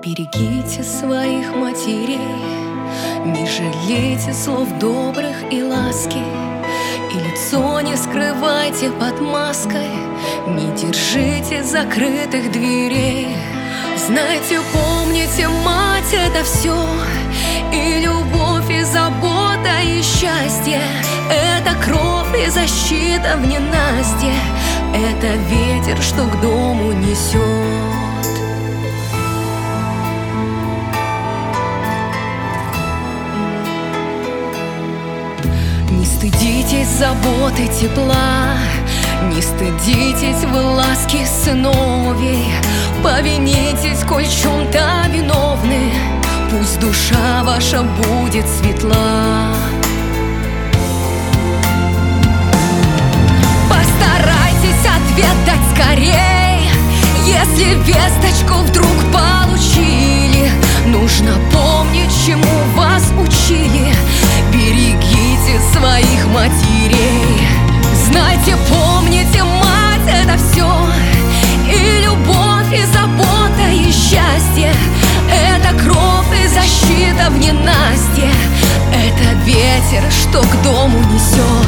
Берегите своих матерей, не жалейте слов добрых и ласки, и лицо не скрывайте под маской, не держите закрытых дверей. Знайте, помните, мать — это все, и любовь, и забота, и счастье. Это кровь и защита в ненастье, это ветер, что к дому несет. Не стыдитесь заботы, тепла, не стыдитесь вы ласки сыновей. Повинитесь, коль в чем-то виновны, пусть душа ваша будет светла. Постарайтесь ответ дать скорей, если весточку вдруг получили. Нужно помнить, чему вас учили. Берегите своих матерей. Знайте, помните, мать — это все, и любовь, и забота, и счастье. Это кровь и защита в ненастье, это ветер, что к дому несет.